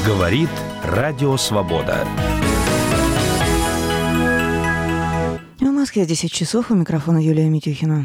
Говорит Радио Свобода. В Москве 10 часов. У микрофона Юлия Митюхина.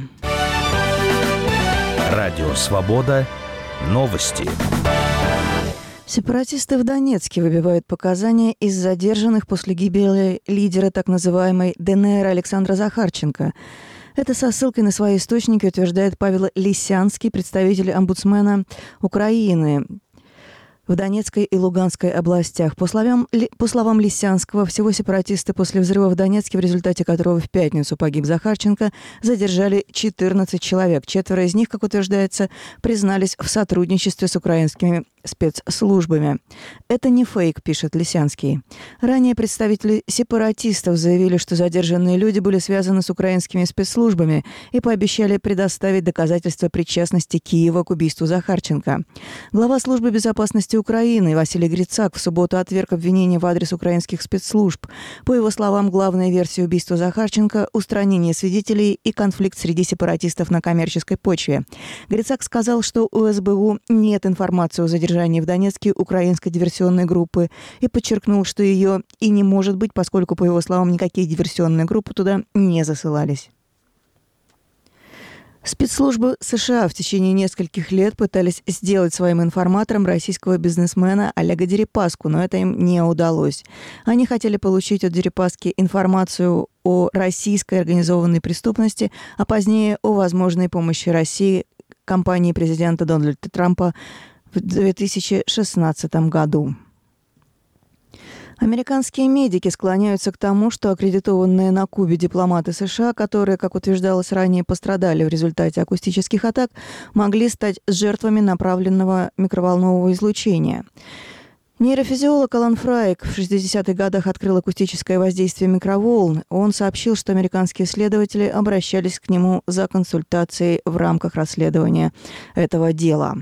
Радио Свобода. Новости. Сепаратисты в Донецке выбивают показания из задержанных после гибели лидера так называемой ДНР Александра Захарченко. Это со ссылкой на свои источники утверждает Павел Лисянский, представитель омбудсмена Украины в Донецкой и Луганской областях. По словам Лисянского, всего сепаратисты после взрыва в Донецке, в результате которого в пятницу погиб Захарченко, задержали 14 человек. 4 из них, как утверждается, признались в сотрудничестве с украинскими спецслужбами. Это не фейк, пишет Лисянский. Ранее представители сепаратистов заявили, что задержанные люди были связаны с украинскими спецслужбами и пообещали предоставить доказательства причастности Киева к убийству Захарченко. Глава службы безопасности Украины Василий Грицак в субботу отверг обвинения в адрес украинских спецслужб. По его словам, главная версия убийства Захарченко – устранение свидетелей и конфликт среди сепаратистов на коммерческой почве. Грицак сказал, что у СБУ нет информации о задержании в Донецке украинской диверсионной группы и подчеркнул, что ее и не может быть, поскольку, по его словам, никакие диверсионные группы туда не засылались. Спецслужбы США в течение нескольких лет пытались сделать своим информатором российского бизнесмена Олега Дерипаску, но это им не удалось. Они хотели получить от Дерипаски информацию о российской организованной преступности, а позднее о возможной помощи России кампании президента Дональда Трампа в 2016 году. Американские медики склоняются к тому, что аккредитованные на Кубе дипломаты США, которые, как утверждалось ранее, пострадали в результате акустических атак, могли стать жертвами направленного микроволнового излучения. Нейрофизиолог Алан Фрайк в 60-х годах открыл акустическое воздействие микроволн. Он сообщил, что американские следователи обращались к нему за консультацией в рамках расследования этого дела.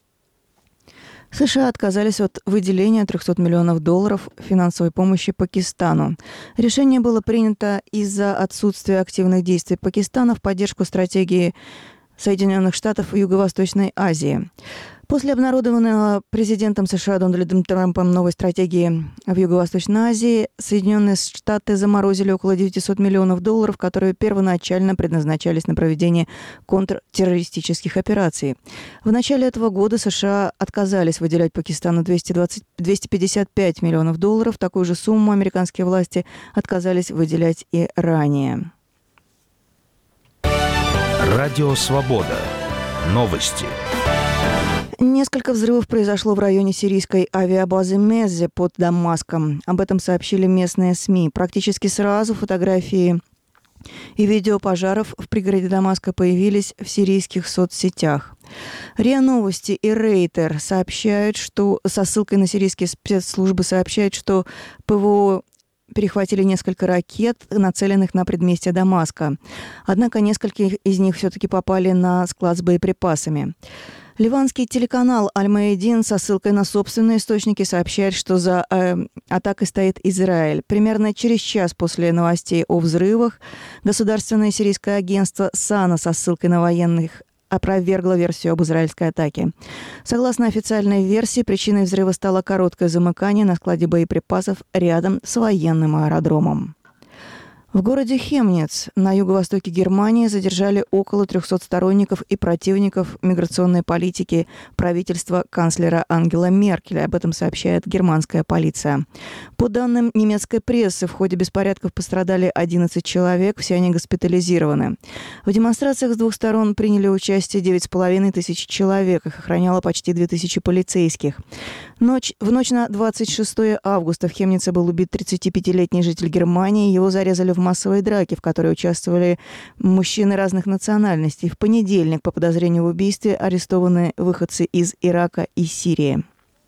США отказались от выделения $300 миллионов финансовой помощи Пакистану. Решение было принято из-за отсутствия активных действий Пакистана в поддержку стратегии Соединенных Штатов в Юго-Восточной Азии. После обнародованного президентом США Дональдом Трампом новой стратегии в Юго-Восточной Азии Соединенные Штаты заморозили около $900 миллионов, которые первоначально предназначались на проведение контртеррористических операций. В начале этого года США отказались выделять Пакистану $255 миллионов. Такую же сумму американские власти отказались выделять и ранее. Радио Свобода. Новости. Несколько взрывов произошло в районе сирийской авиабазы Меззе под Дамаском. Об этом сообщили местные СМИ. Практически сразу фотографии и видео пожаров в пригороде Дамаска появились в сирийских соцсетях. РИА Новости и Рейтер сообщают, что со ссылкой на сирийские спецслужбы сообщают, что ПВО перехватили несколько ракет, нацеленных на предместье Дамаска. Однако несколько из них все-таки попали на склад с боеприпасами. Ливанский телеканал «Аль-Маядин» со ссылкой на собственные источники сообщает, что за атакой стоит Израиль. Примерно через час после новостей о взрывах государственное сирийское агентство САНА со ссылкой на военных опровергло версию об израильской атаке. Согласно официальной версии, причиной взрыва стало короткое замыкание на складе боеприпасов рядом с военным аэродромом. В городе Хемниц на юго-востоке Германии задержали около 300 сторонников и противников миграционной политики правительства канцлера Ангела Меркеля. Об этом сообщает германская полиция. По данным немецкой прессы, в ходе беспорядков пострадали 11 человек, все они госпитализированы. В демонстрациях с двух сторон приняли участие 9,5 тысяч человек, их охраняло почти 2000 полицейских. В ночь на 26 августа в Хемнице был убит 35-летний житель Германии. Его зарезали в массовой драке, в которой участвовали мужчины разных национальностей. В понедельник по подозрению в убийстве арестованы выходцы из Ирака и Сирии.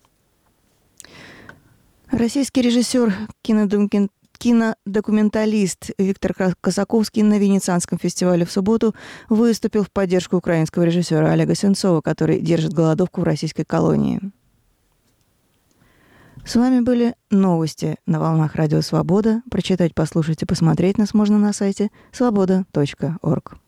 Российский режиссер, кинодокументалист Виктор Косаковский на Венецианском фестивале в субботу выступил в поддержку украинского режиссера Олега Сенцова, который держит голодовку в российской колонии. С вами были новости на волнах Радио Свобода. Прочитать, послушать и посмотреть нас можно на сайте svoboda.org.